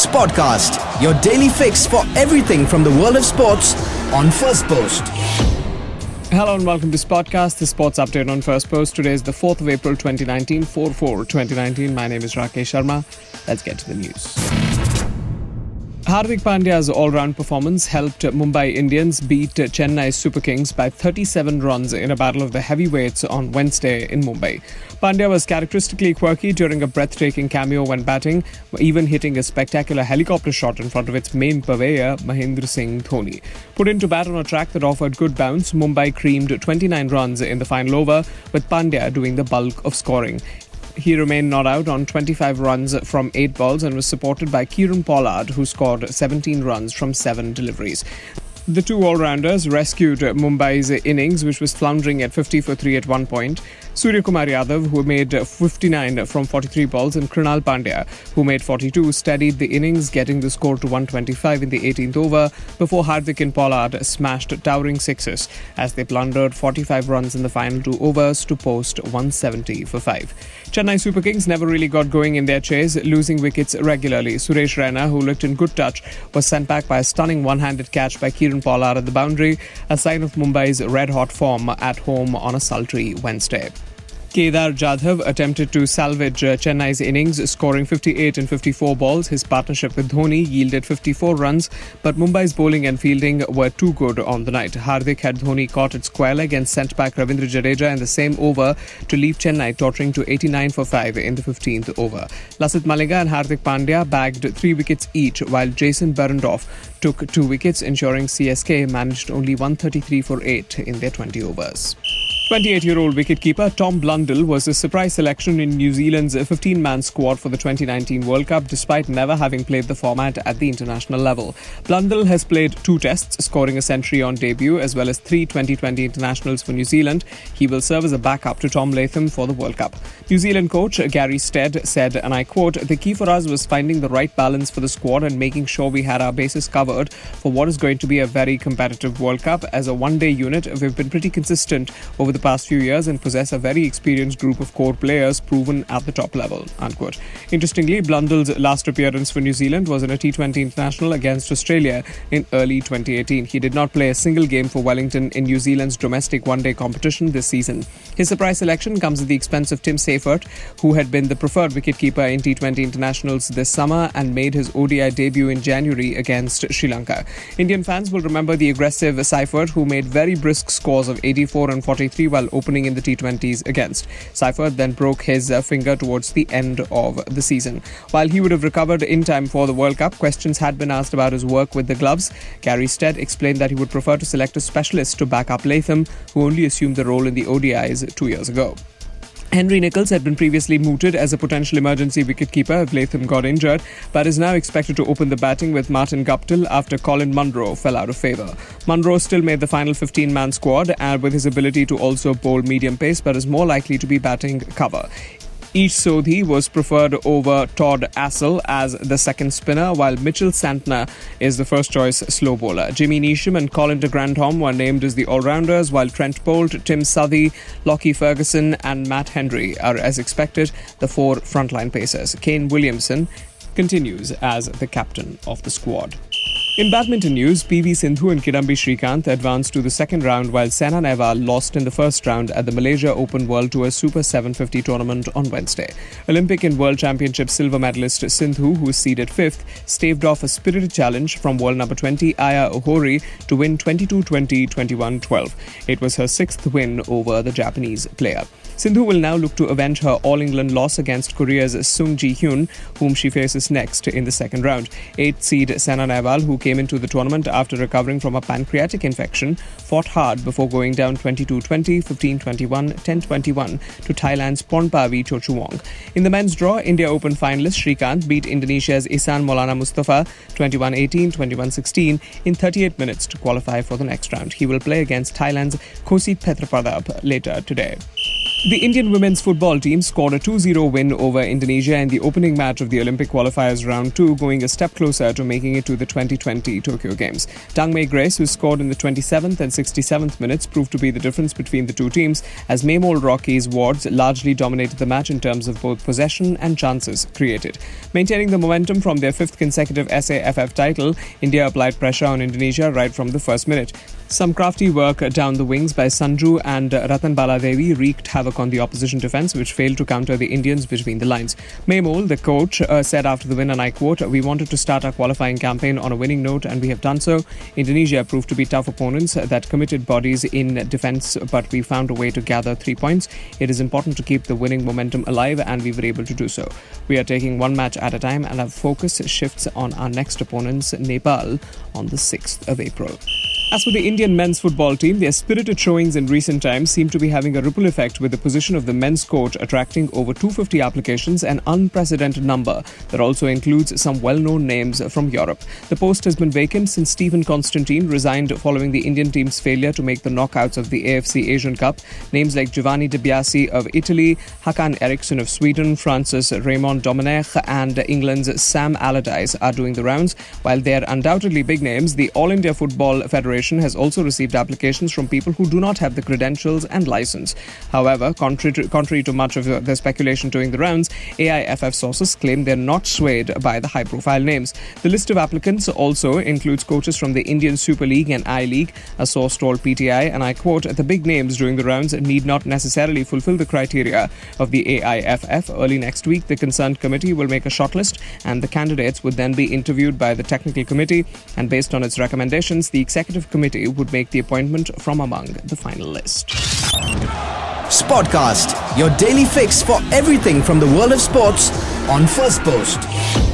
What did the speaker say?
Sportcast, your daily fix for everything from the world of sports on First Post. Hello and welcome to Sportcast, the sports update on First Post. Today is the 4th of April 2019, 4/4/2019. My name is Rakesh Sharma. Let's get to the news. Hardik Pandya's all-round performance helped Mumbai Indians beat Chennai Super Kings by 37 runs in a battle of the heavyweights on Wednesday in Mumbai. Pandya was characteristically quirky during a breathtaking cameo when batting, even hitting a spectacular helicopter shot in front of its main purveyor, Mahendra Singh Dhoni. Put into bat on a track that offered good bounce, Mumbai creamed 29 runs in the final over, with Pandya doing the bulk of scoring. He remained not out on 25 runs from 8 balls and was supported by Kieron Pollard, who scored 17 runs from 7 deliveries. The two all-rounders rescued Mumbai's innings, which was floundering at 50 for 3 at one point. Surya Kumar Yadav, who made 59 from 43 balls, and Krunal Pandya, who made 42, steadied the innings, getting the score to 125 in the 18th over before Hardik and Pollard smashed towering sixes as they plundered 45 runs in the final 2 overs to post 170 for 5. Chennai Super Kings never really got going in their chase, losing wickets regularly. Suresh Raina, who looked in good touch, was sent back by a stunning one-handed catch by Kieron Pollard at the boundary, a sign of Mumbai's red-hot form at home on a sultry Wednesday. Kedar Jadhav attempted to salvage Chennai's innings, scoring 58 and 54 balls. His partnership with Dhoni yielded 54 runs, but Mumbai's bowling and fielding were too good on the night. Hardik had Dhoni caught at square leg and sent back Ravindra Jadeja in the same over to leave Chennai tottering to 89 for 5 in the 15th over. Lasith Malinga and Hardik Pandya bagged 3 wickets each, while Jason Behrendorff took 2 wickets, ensuring CSK managed only 133 for 8 in their 20 overs. 28-year-old wicketkeeper Tom Blundell was a surprise selection in New Zealand's 15-man squad for the 2019 World Cup, despite never having played the format at the international level. Blundell has played 2 tests, scoring a century on debut, as well as 3 2020 internationals for New Zealand. He will serve as a backup to Tom Latham for the World Cup. New Zealand coach Gary Stead said, and I quote, "The key for us was finding the right balance for the squad and making sure we had our bases covered for what is going to be a very competitive World Cup. As a one-day unit, we've been pretty consistent over the past few years and possess a very experienced group of core players proven at the top level," unquote. Interestingly, Blundell's last appearance for New Zealand was in a T20 international against Australia in early 2018. He did not play a single game for Wellington in New Zealand's domestic one-day competition this season. His surprise selection comes at the expense of Tim Seifert, who had been the preferred wicketkeeper in T20 internationals this summer and made his ODI debut in January against Sri Lanka. Indian fans will remember the aggressive Seifert, who made very brisk scores of 84 and 43 while opening in the T20s against. Seifert then broke his finger towards the end of the season. While he would have recovered in time for the World Cup, questions had been asked about his work with the gloves. Gary Stead explained that he would prefer to select a specialist to back up Latham, who only assumed the role in the ODIs 2 years ago. Henry Nicholls had been previously mooted as a potential emergency wicketkeeper if Latham got injured, but is now expected to open the batting with Martin Guptill after Colin Munro fell out of favour. Munro still made the final 15-man squad and with his ability to also bowl medium pace, but is more likely to be batting cover. Ish Sodhi was preferred over Todd Astle as the second spinner, while Mitchell Santner is the first-choice slow bowler. Jimmy Neesham and Colin de Grandhomme were named as the all-rounders, while Trent Boult, Tim Southee, Lockie Ferguson and Matt Henry are, as expected, the 4 frontline pacers. Kane Williamson continues as the captain of the squad. In badminton news, PV Sindhu and Kidambi Srikanth advanced to the second round, while Saina Nehwal lost in the first round at the Malaysia Open World Tour Super 750 tournament on Wednesday. Olympic and World Championship silver medalist Sindhu, who was seeded 5th, staved off a spirited challenge from world number 20 Aya Ohori to win 22-20, 21-12. It was her 6th win over the Japanese player. Sindhu will now look to avenge her All-England loss against Korea's Sung Ji-hyun, whom she faces next in the second round. 8th seed Saina Nehwal, who came into the tournament after recovering from a pancreatic infection, fought hard before going down 22-20, 15-21, 10-21 to Thailand's Pornpavi Chochuwong. In the men's draw, India Open finalist Srikanth beat Indonesia's Ihsan Maulana Mustafa 21-18, 21-16 in 38 minutes to qualify for the next round. He will play against Thailand's Khosit Petrapadap later today. The Indian women's football team scored a 2-0 win over Indonesia in the opening match of the Olympic qualifiers round 2, going a step closer to making it to the 2020 Tokyo Games. Dangmei Grace, who scored in the 27th and 67th minutes, proved to be the difference between the two teams, as Maymole Rocky's Wards largely dominated the match in terms of both possession and chances created. Maintaining the momentum from their 5th consecutive SAFF title, India applied pressure on Indonesia right from the first minute. Some crafty work down the wings by Sanju and Ratan Baladevi wreaked havoc on the opposition defence, which failed to counter the Indians between the lines. Maymole, the coach, said after the win, and I quote, "We wanted to start our qualifying campaign on a winning note, and we have done so. Indonesia proved to be tough opponents that committed bodies in defence, but we found a way to gather 3 points. It is important to keep the winning momentum alive, and we were able to do so. We are taking one match at a time, and our focus shifts on our next opponents, Nepal, on the 6th of April. As for the Indian men's football team, their spirited showings in recent times seem to be having a ripple effect, with the position of the men's coach attracting over 250 applications, an unprecedented number that also includes some well-known names from Europe. The post has been vacant since Stephen Constantine resigned following the Indian team's failure to make the knockouts of the AFC Asian Cup. Names like Giovanni Di Biase of Italy, Hakan Eriksson of Sweden, Francis Raymond Domenech and England's Sam Allardyce are doing the rounds. While they're undoubtedly big names, the All India Football Federation has also received applications from people who do not have the credentials and license. However, contrary to much of the speculation doing the rounds, AIFF sources claim they're not swayed by the high-profile names. The list of applicants also includes coaches from the Indian Super League and I-League. A source told PTI, and I quote, "The big names doing the rounds need not necessarily fulfill the criteria of the AIFF. Early next week, the concerned committee will make a shortlist, and the candidates would then be interviewed by the technical committee, and based on its recommendations, the executive committee would make the appointment from among the final list." Sportcast, your daily fix for everything from the world of sports on First Post.